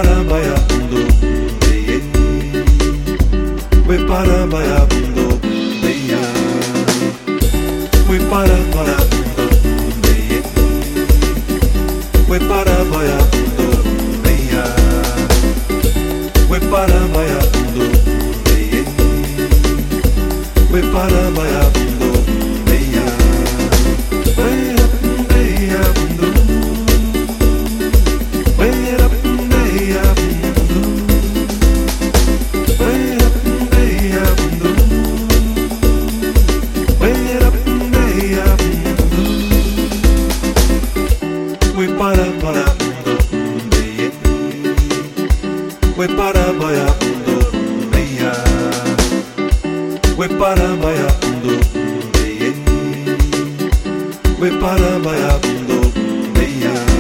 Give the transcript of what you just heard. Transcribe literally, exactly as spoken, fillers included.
parabaiabundo, yeah. We parabaiabundo, yeah. We parabaiabundo, yeah. We parabaiabundo, yeah. We parabaiabundo, yeah. We parabaiabundo, yeah. We parabaiabundo, yeah. We parabaiabundo, yeah. We parabaiabundo, yeah. We parabaiabundo, yeah.